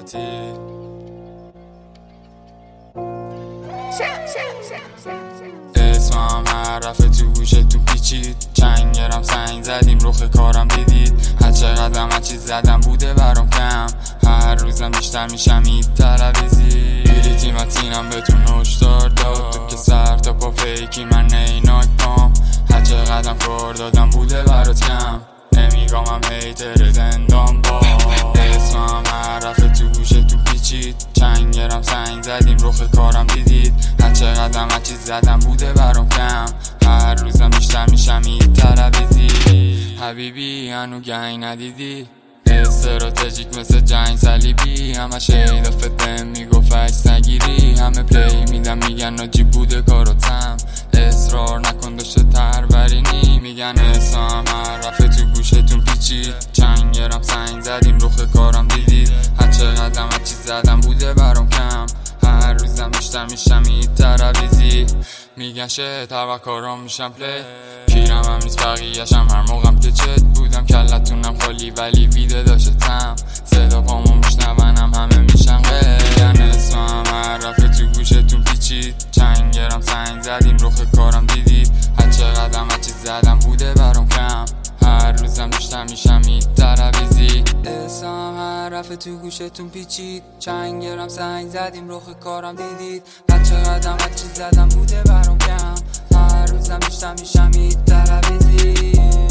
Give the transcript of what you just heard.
بیتی. اسمم هر رفت تو گوشتون پیچید، چنگرم سنگ زدیم رخ کارم دیدید. هر چقدرم هر چیز زدم بوده برام کم، هر روزم بیشتر میشم این تلویزی. بیلیتی متینم بهتون هشدار داد، تو که سر تا پا فیکی من نیناک پام. هر چقدرم کار دادم بوده برات کم، نمیگامم هیتر زندان با. اسمم هر رفت تو گوشتون پیچید، چنگرم سنگ زدیم رخ کارم دیدید. هر چقدرم هر چیز زدم بوده برام کم، هر روزم بیشتر میشم این تلویزی. حبیبی هنو گنگ ندیدی، استراتژیک مثل جنگ صلیبی. همه شیدا فتن میگفت عکس نگیری، همه پلی میدن میگن ناجی بوده کاراتم. اصرار نکن داشته ترورینی، میگن اسمم هر رفت تو گوشتون پیچید، چنگرم سنگ زدیم رخ کارم دیدید. هر چقدرم هر چیز زدم بوده برام کم، هر روزم بیشتر میشم این ترویزی. میگن شت هر کارام میشم پلی، کیرم هم نیست بقیه‌شم هر موقعم که چت بودم. کلتونم خالی ولی ویده داشتم، صدا پامو میشنونم همه میشن غیر. اسمم هر رفت تو گوشتون پیچید، چنگرم سنگ زدیم رخ کارم دیدید. هر چقدرم هر چیز زدم بوده برام کم، هر روزم بیشتر میشم این تلویزی. اسمم هر رفت تو گوشتون پیچید، چنگرم سنگ زدیم رخ کارم دیدید. هر چقدرم هر چیز زدم بوده برام کم، هر روزم بیشتر میشم این تلویزی.